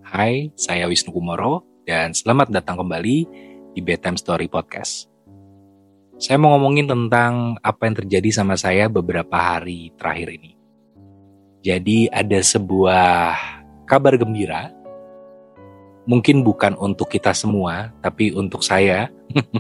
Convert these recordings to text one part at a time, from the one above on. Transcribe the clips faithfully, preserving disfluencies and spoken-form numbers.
Hai, saya Wisnu Kumoro dan selamat datang kembali di Bedtime Story Podcast. Saya mau ngomongin tentang apa yang terjadi sama saya beberapa hari terakhir ini. Jadi ada sebuah kabar gembira, mungkin bukan untuk kita semua, tapi untuk saya.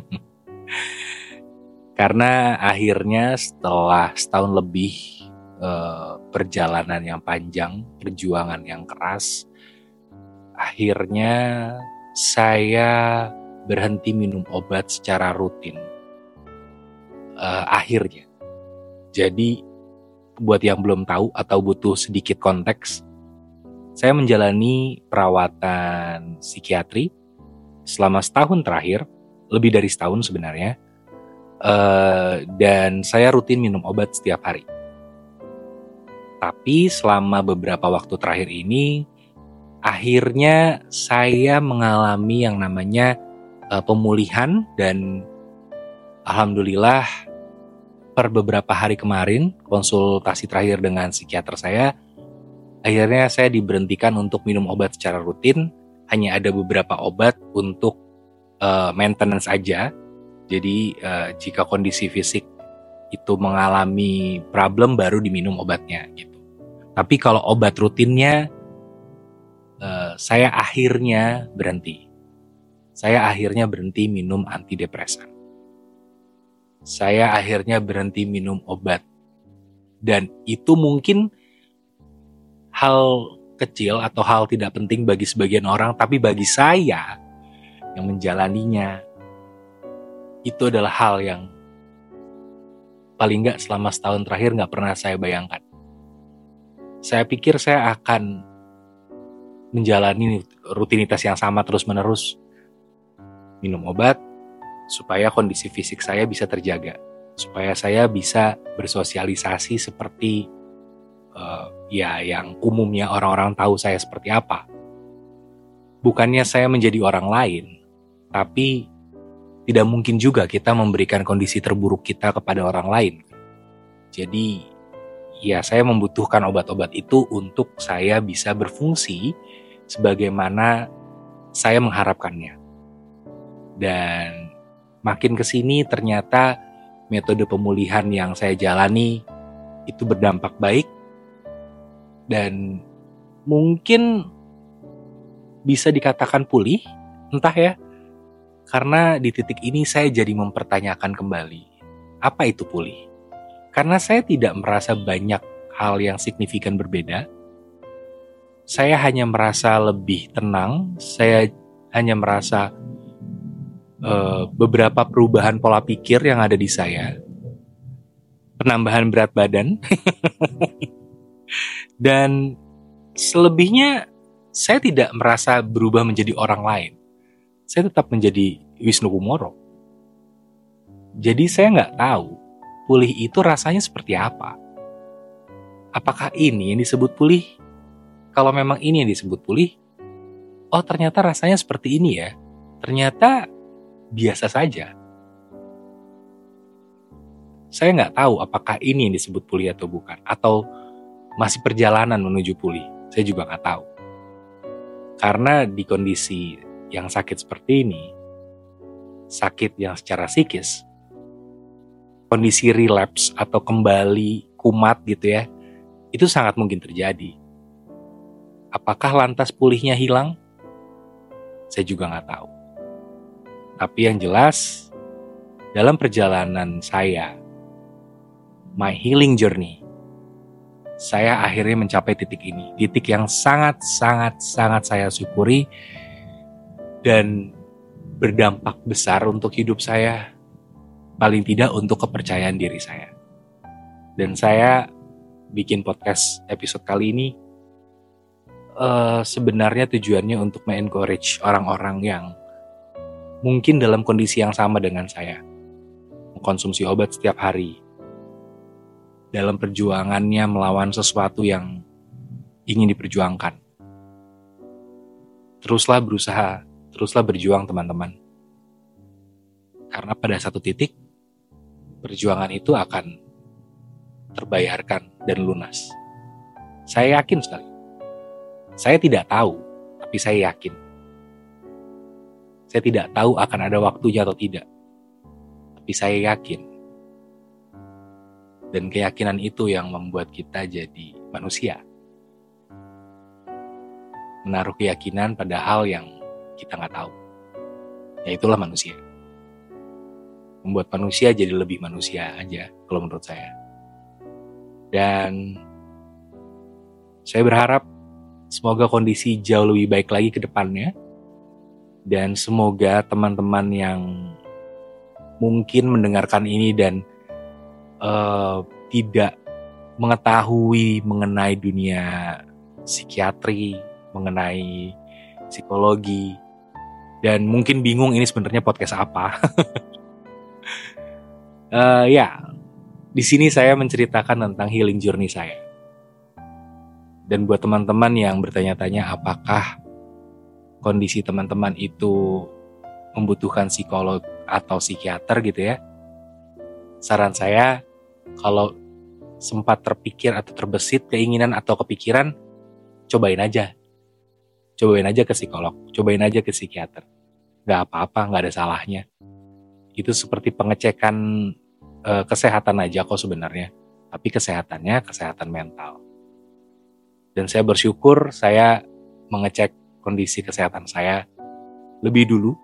Karena akhirnya setelah setahun lebih eh, perjalanan yang panjang, perjuangan yang keras, akhirnya saya berhenti minum obat secara rutin. Uh, akhirnya. Jadi buat yang belum tahu atau butuh sedikit konteks, saya menjalani perawatan psikiatri selama setahun terakhir, lebih dari setahun sebenarnya, uh, dan saya rutin minum obat setiap hari. Tapi selama beberapa waktu terakhir ini, akhirnya saya mengalami yang namanya uh, pemulihan dan alhamdulillah per beberapa hari kemarin konsultasi terakhir dengan psikiater saya, akhirnya saya diberhentikan untuk minum obat secara rutin. Hanya ada beberapa obat untuk uh, maintenance aja. Jadi uh, jika kondisi fisik itu mengalami problem baru diminum obatnya gitu. Tapi kalau obat rutinnya Uh, saya akhirnya berhenti. Saya akhirnya berhenti minum antidepresan. Saya akhirnya berhenti minum obat. Dan itu mungkin hal kecil atau hal tidak penting bagi sebagian orang, tapi bagi saya yang menjalaninya, itu adalah hal yang paling nggak selama setahun terakhir nggak pernah saya bayangkan. Saya pikir saya akan menjalani rutinitas yang sama terus-menerus, minum obat supaya kondisi fisik saya bisa terjaga, supaya saya bisa bersosialisasi seperti uh, ya yang umumnya orang-orang tahu saya seperti apa. Bukannya saya menjadi orang lain, tapi tidak mungkin juga kita memberikan kondisi terburuk kita kepada orang lain. Jadi ya saya membutuhkan obat-obat itu untuk saya bisa berfungsi sebagaimana saya mengharapkannya. Dan makin kesini ternyata metode pemulihan yang saya jalani itu berdampak baik. Dan mungkin bisa dikatakan pulih, entah ya. Karena di titik ini saya jadi mempertanyakan kembali, apa itu pulih? Karena saya tidak merasa banyak hal yang signifikan berbeda. Saya hanya merasa lebih tenang. Saya hanya merasa uh, beberapa perubahan pola pikir yang ada di saya. Penambahan berat badan. Dan selebihnya saya tidak merasa berubah menjadi orang lain. Saya tetap menjadi Wisnu Kumoro. Jadi saya nggak tahu pulih itu rasanya seperti apa. Apakah ini yang disebut pulih? Kalau memang ini yang disebut pulih, oh ternyata rasanya seperti ini ya. Ternyata biasa saja. Saya nggak tahu apakah ini yang disebut pulih atau bukan. Atau masih perjalanan menuju pulih. Saya juga nggak tahu. Karena di kondisi yang sakit seperti ini, sakit yang secara psikis, kondisi relapse atau kembali kumat gitu ya, itu sangat mungkin terjadi. Apakah lantas pulihnya hilang? Saya juga nggak tahu. Tapi yang jelas, dalam perjalanan saya, my healing journey, saya akhirnya mencapai titik ini. Titik yang sangat-sangat-sangat saya syukuri dan berdampak besar untuk hidup saya, paling tidak untuk kepercayaan diri saya. Dan saya bikin podcast episode kali ini uh, sebenarnya tujuannya untuk me-encourage orang-orang yang mungkin dalam kondisi yang sama dengan saya, mengkonsumsi obat setiap hari, dalam perjuangannya melawan sesuatu yang ingin diperjuangkan. Teruslah berusaha, teruslah berjuang teman-teman. Karena pada satu titik, perjuangan itu akan terbayarkan dan lunas. Saya yakin sekali. Saya tidak tahu tapi saya yakin. Saya tidak tahu akan ada waktunya atau tidak, tapi saya yakin. Dan keyakinan itu yang membuat kita jadi manusia. Menaruh keyakinan pada hal yang kita nggak tahu. Ya itulah manusia. Membuat manusia jadi lebih manusia aja, kalau menurut saya. Dan saya berharap semoga kondisi jauh lebih baik lagi ke depannya. Dan semoga teman-teman yang mungkin mendengarkan ini dan uh, tidak mengetahui mengenai dunia psikiatri, mengenai psikologi, dan mungkin bingung ini sebenarnya podcast apa. uh, ya, di sini saya menceritakan tentang healing journey saya. Dan buat teman-teman yang bertanya-tanya apakah kondisi teman-teman itu membutuhkan psikolog atau psikiater gitu ya, saran saya kalau sempat terpikir atau terbesit keinginan atau kepikiran, cobain aja. Cobain aja ke psikolog, cobain aja ke psikiater. Gak apa-apa, gak ada salahnya. Itu seperti pengecekan e, kesehatan aja kok sebenarnya. Tapi kesehatannya kesehatan mental. Dan saya bersyukur saya mengecek kondisi kesehatan saya lebih dulu.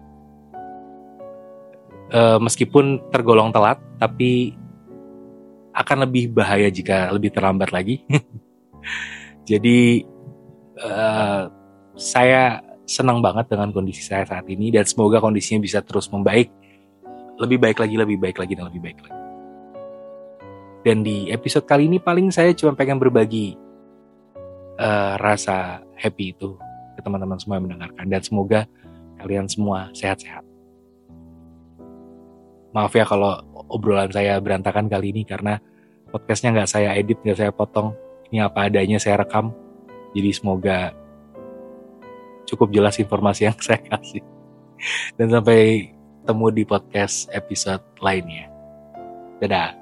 E, meskipun tergolong telat, tapi akan lebih bahaya jika lebih terlambat lagi. Jadi e, saya senang banget dengan kondisi saya saat ini dan semoga kondisinya bisa terus membaik. Lebih baik lagi, lebih baik lagi, dan lebih baik lagi. Dan di episode kali ini paling saya cuma pengen berbagi Uh, rasa happy itu ke teman-teman semua yang mendengarkan, dan semoga kalian semua sehat-sehat. Maaf ya kalau obrolan saya berantakan kali ini karena podcastnya nggak saya edit, nggak saya potong, ini apa adanya saya rekam, jadi semoga cukup jelas informasi yang saya kasih. Dan sampai ketemu di podcast episode lainnya. Dadah.